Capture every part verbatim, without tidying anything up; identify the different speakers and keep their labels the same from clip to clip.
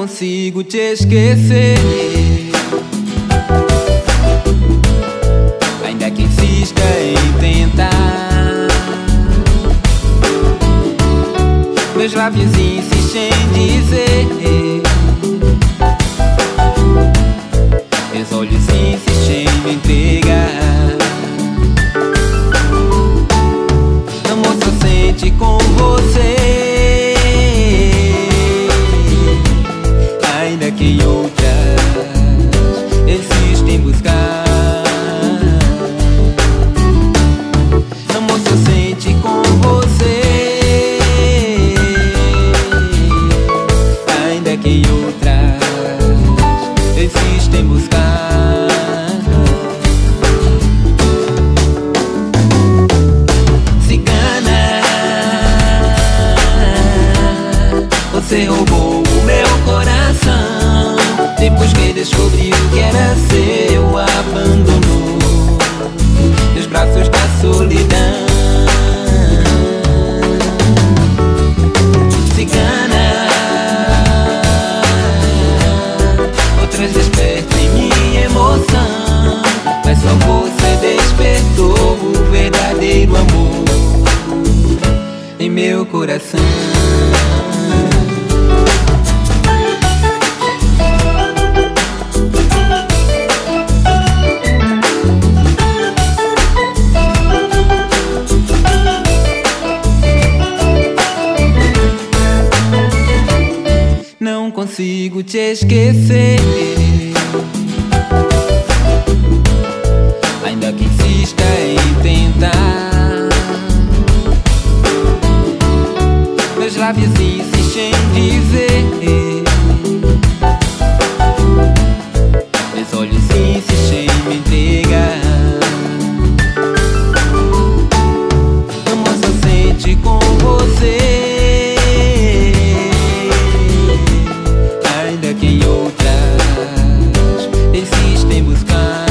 Speaker 1: consigo te esquecer, ainda que insista em tentar. Meus lábios insistem em dizer, meus olhos insistem em me entregar. Amor só sente com você, ainda que em outras insiste em buscar. Amor só sente com você, ainda que em outras insiste em buscar. Cigana, você roubou o meu coração. Depois que descobri o que era seu, abandonou nos braços da solidão. Cigana, outras despertam em minha emoção, mas só você despertou o verdadeiro amor em meu coração. Não consigo te esquecer, ainda que insista em tentar. Meus lábios insistem em dizer, meus olhos insistem em me entregar. Amor só sente com você, ainda que em outras insiste em buscar.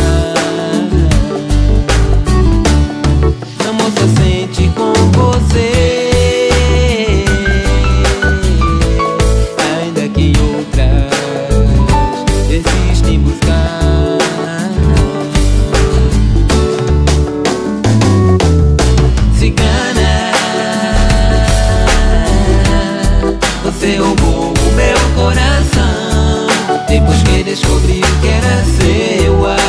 Speaker 1: Amor só sente com você, ainda que em outras insiste em buscar. Cigana, você roubou o meu coração. Depois que descobri o que era seu,